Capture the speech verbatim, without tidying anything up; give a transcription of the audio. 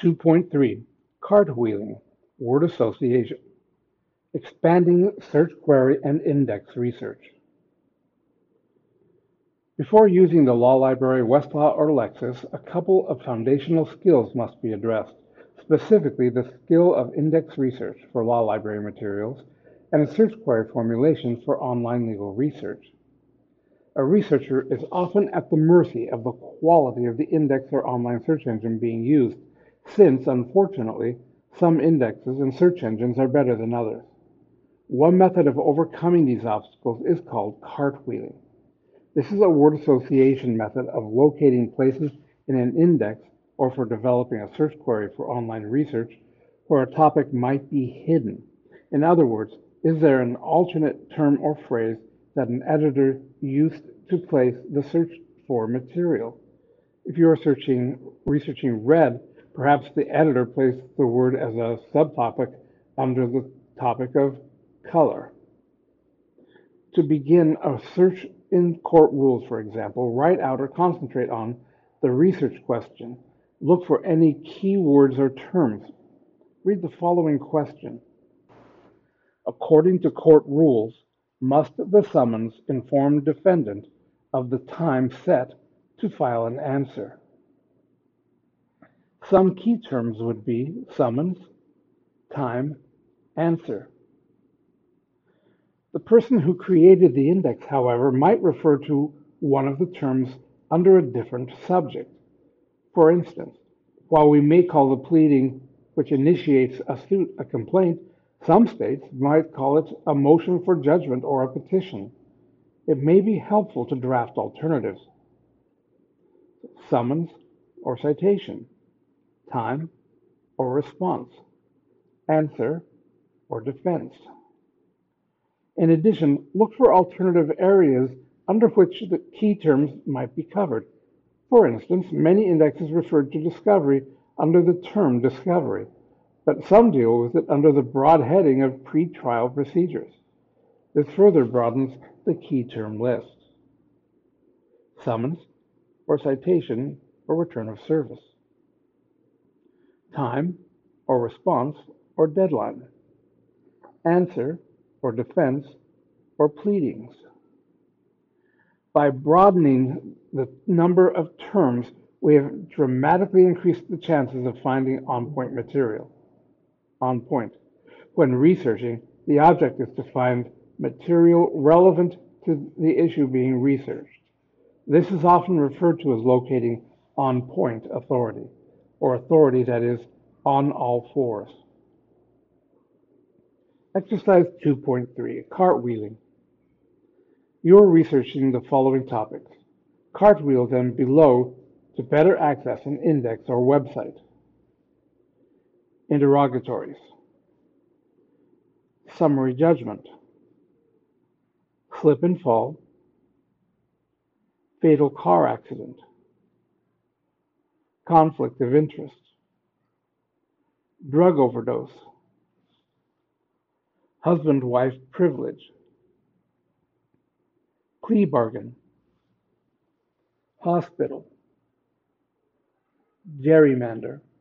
two point three Cartwheeling, word association, expanding search query and index research. Before using the law library, Westlaw, or Lexis, a couple of foundational skills must be addressed, specifically the skill of index research for law library materials and a search query formulation for online legal research. A researcher is often at the mercy of the quality of the index or online search engine being used, since, unfortunately, some indexes and search engines are better than others. One method of overcoming these obstacles is called cartwheeling. This is a word association method of locating places in an index or for developing a search query for online research where a topic might be hidden. In other words, is there an alternate term or phrase that an editor used to place the search for material? If you are searching, researching red, perhaps the editor placed the word as a subtopic under the topic of color. To begin a search in court rules, for example, write out or concentrate on the research question. Look for any keywords or terms. Read the following question. According to court rules, must the summons inform defendant of the time set to file an answer? Some key terms would be summons, time, answer. The person who created the index, however, might refer to one of the terms under a different subject. For instance, while we may call the pleading which initiates a suit a complaint, some states might call it a motion for judgment or a petition. It may be helpful to draft alternatives. Summons or citation, time or response, answer or defense. In addition, look for alternative areas under which the key terms might be covered. For instance, many indexes refer to discovery under the term discovery, but some deal with it under the broad heading of pretrial procedures. This further broadens the key term list. Summons or citation or return of service. Time or response or deadline. Answer or defense, or pleadings. By broadening the number of terms, we have dramatically increased the chances of finding on-point material. On point. When researching, the object is to find material relevant to the issue being researched. This is often referred to as locating on-point authority, or authority that is on all fours. Exercise two point three, Cartwheeling. You are researching the following topics. Cartwheel them below to better access an index or website. Interrogatories. Summary judgment. Slip and fall. Fatal car accident. Conflict of interest. Drug overdose. Husband-wife privilege. Plea bargain. Hospital. Gerrymander.